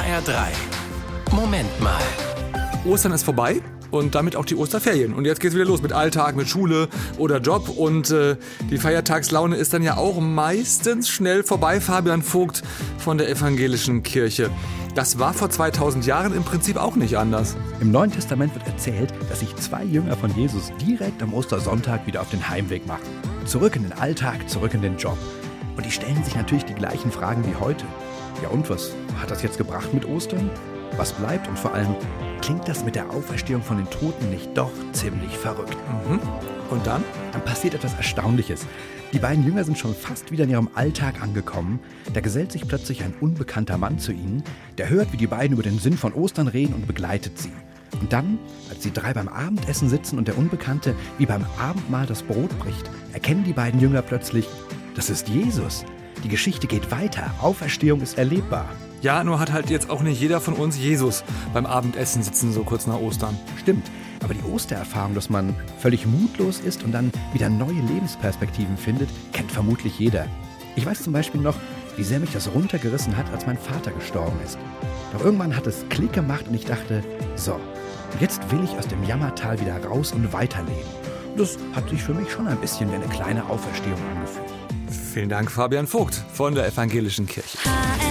HR3. Moment mal. Ostern ist vorbei und damit auch die Osterferien. Und jetzt geht's wieder los mit Alltag, mit Schule oder Job. Und die Feiertagslaune ist dann ja auch meistens schnell vorbei. Fabian Vogt von der Evangelischen Kirche. Das war vor 2000 Jahren im Prinzip auch nicht anders. Im Neuen Testament wird erzählt, dass sich 2 Jünger von Jesus direkt am Ostersonntag wieder auf den Heimweg machen. Zurück in den Alltag, zurück in den Job. Und die stellen sich natürlich die gleichen Fragen wie heute. Ja und was hat das jetzt gebracht mit Ostern? Was bleibt und vor allem, klingt das mit der Auferstehung von den Toten nicht doch ziemlich verrückt? Und dann? Dann passiert etwas Erstaunliches. Die beiden Jünger sind schon fast wieder in ihrem Alltag angekommen. Da gesellt sich plötzlich ein unbekannter Mann zu ihnen, der hört, wie die beiden über den Sinn von Ostern reden und begleitet sie. Und dann, als die 3 beim Abendessen sitzen und der Unbekannte wie beim Abendmahl das Brot bricht, erkennen die beiden Jünger plötzlich, das ist Jesus. Die Geschichte geht weiter, Auferstehung ist erlebbar. Ja, nur hat halt jetzt auch nicht jeder von uns Jesus beim Abendessen sitzen, so kurz nach Ostern. Stimmt, aber die Ostererfahrung, dass man völlig mutlos ist und dann wieder neue Lebensperspektiven findet, kennt vermutlich jeder. Ich weiß zum Beispiel noch, wie sehr mich das runtergerissen hat, als mein Vater gestorben ist. Doch irgendwann hat es Klick gemacht und ich dachte, so, jetzt will ich aus dem Jammertal wieder raus und weiterleben. Und das hat sich für mich schon ein bisschen wie eine kleine Auferstehung angefühlt. Vielen Dank, Fabian Vogt von der Evangelischen Kirche.